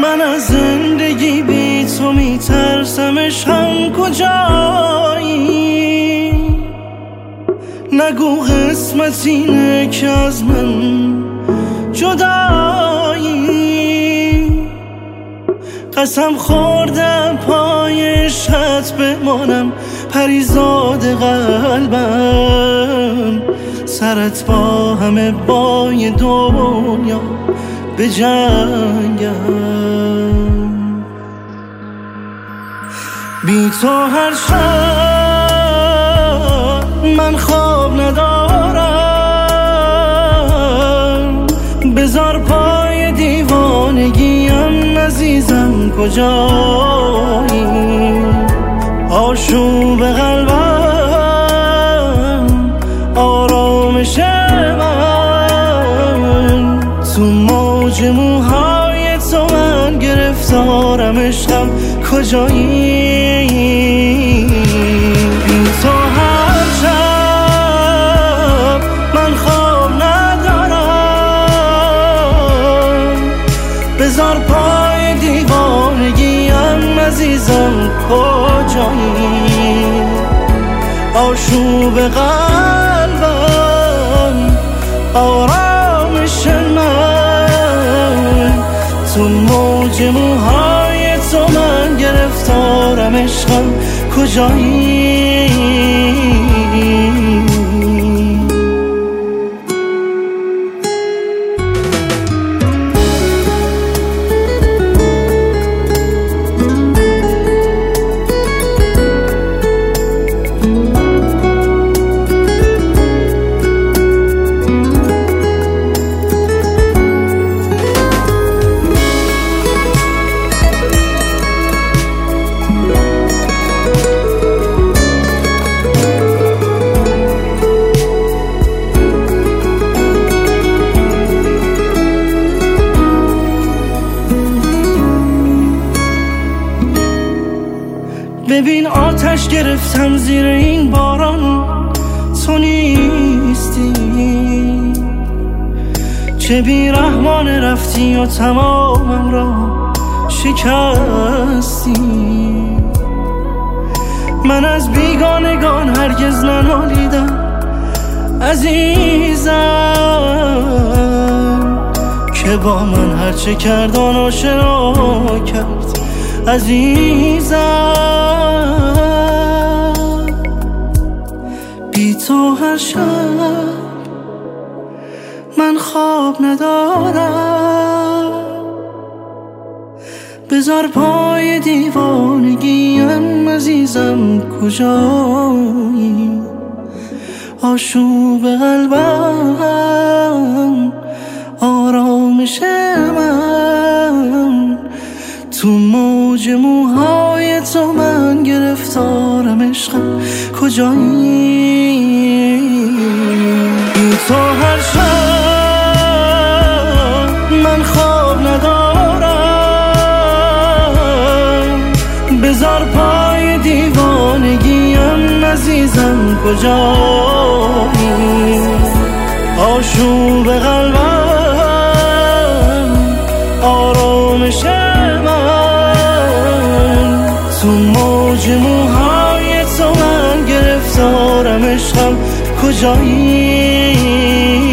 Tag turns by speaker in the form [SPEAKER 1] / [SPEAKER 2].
[SPEAKER 1] من از زندگی بی تو میترسمش، هم کجایی؟ نگو قسمت اینه که از من جدایی. قسم خوردم پای عشقت بمانم، پریزاد قلبم، سرت با همه بای دنیا به جنگم. بی تو هر شب من خواب ندارم، بذار پای دیوانگیم عزیزم کجایی؟ آشوب قلبم، آرامش من، تو موج موهای تو من گرفتارم، عشقم کجایی؟ بی تو هر شب من خواب ندارم، بذار پای دیوانگیم عزیزم کجایی؟ آشوب قلبم، آرامش من، تو موج موهای تو من گرفتارم، عشقم کجایی؟ ببین آتش گرفتم زیر این باران، تو نیستی، چه بیرحمانه رفتی و تمامم را شکستی. من از بیگانگان هرگز ننالیدم عزیزم، که با من هرچه کرد آن آشنا کرد عزیزم. بی تو هر شب من خواب ندارم، بذار پای دیوانگیم عزیزم کجایی؟ آشوب قلبم، آرامش من، تو موج موهای تو من گرفتارم، عشقم کجایی؟ بی تو هر شب من خواب ندارم، بذار پای دیوانگیم عزیزم کجایی؟ آشوب قلبم، آرامش من، تو موج موهای تو من گرفتارم، عشقم کجایی؟